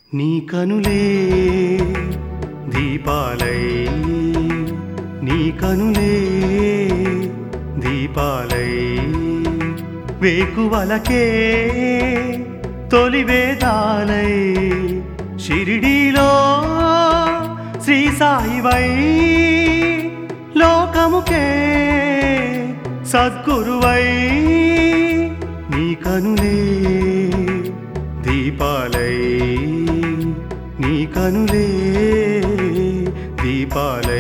నీ కనులే దీపాలై నీ కనులే దీపాలై వేకువలకే తొలి వేదాలై షిరిడీలో శ్రీ సాయివై లోకముకే సద్గురువై నీ కనులే దీపాలై నీ కనులే దీపాలై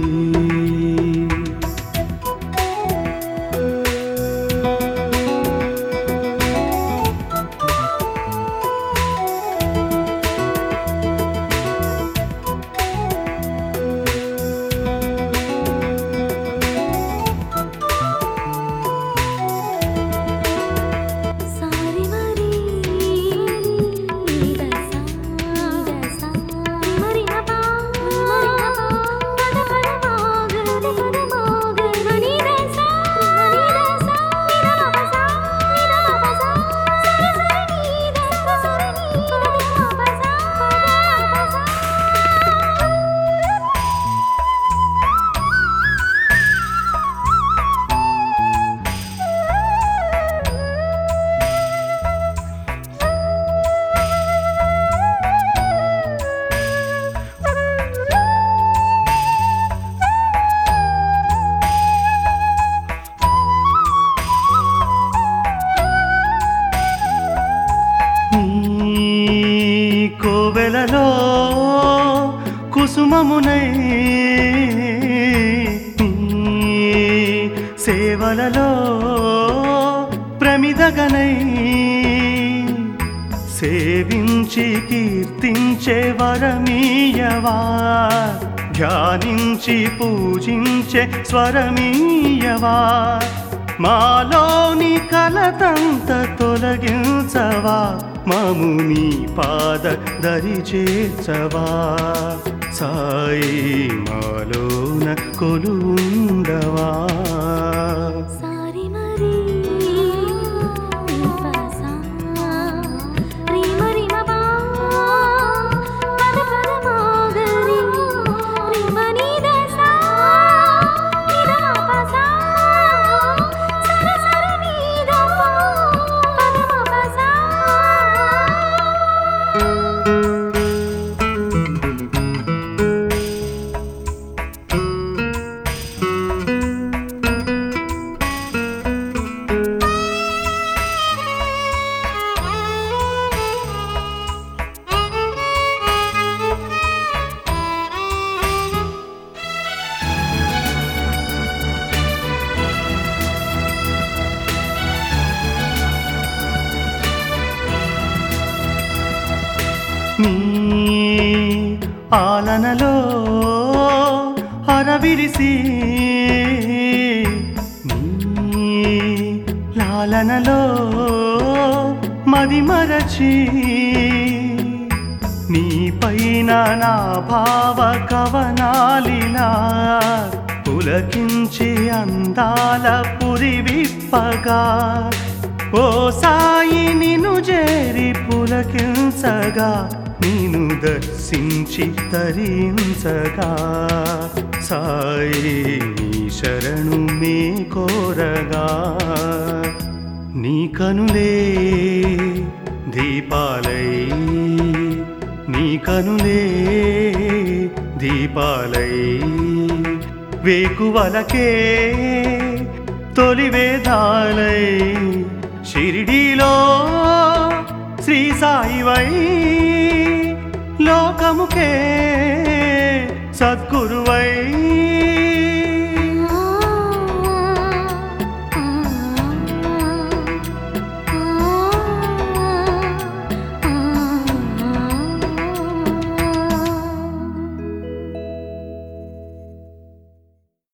కోవెలలో కుసుమమునై సేవలలో ప్రమిదగనై సేవించి కీర్తించే వరమీయవా ధ్యానించి పూజించే స్వరమీయవా మాలోని కలతంత తొలగించవా మము నీ పాద దరి చేర్చవా సాయి మాలోన కొలుండవా నీ ఆలనలో అరవిరిసి నీ లాలనలో మదిమరచి నీ పైన నా భావ కవనాలిలా పులకించి అందాల పురి విప్పగా ఓ సాయి నిన్ను చేరి పులకించగా నిన్ను దర్శించి తరించగా సాయి నీ శరణు మే కోరగా నీ కనులే దీపాలై నీ కనులే దీపాలై వేకువలకే తొలి వేదాలై షిరిడీలో శ్రీ సాయివై లోకముకే సద్గురువై